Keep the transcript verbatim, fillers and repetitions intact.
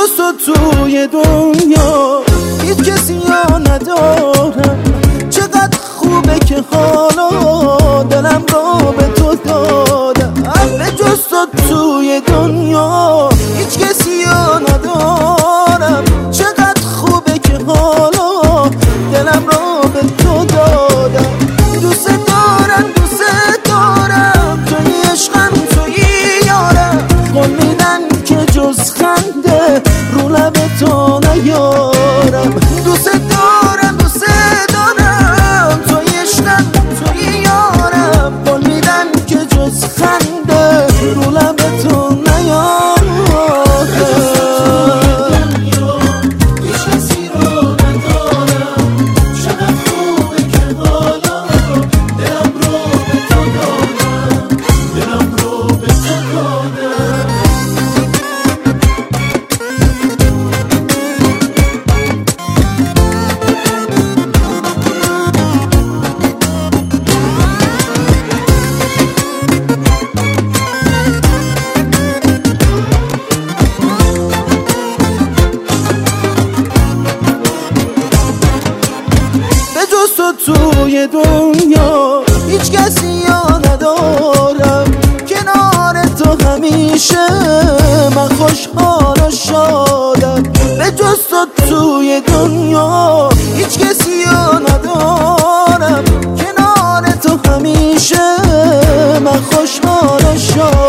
جز تو توی دنیا هیچ کسی ها ندارم. چقدر خوبه که حالا دلم رو به تو دادم. به جز تو توی دنیا هیچ کسی ها ندارم. چقدر خوبه که حالا دلم رو به تو دادم. دوست دارم دوست دارم توی عشقم توی یارم. قول میدن که جز خنده رو لب تو نیارم. دوست دارم دوست دارم توی عشقم توی یارم. قول میدن که جز خنده رو لب تو نیارم. توی دنیا هیچ کسی ها ندارم. کنار تو همیشه من خوشحال و شادم. به جز تو توی دنیا هیچ کسی ها ندارم. کنار تو همیشه من خوشحال و شادم.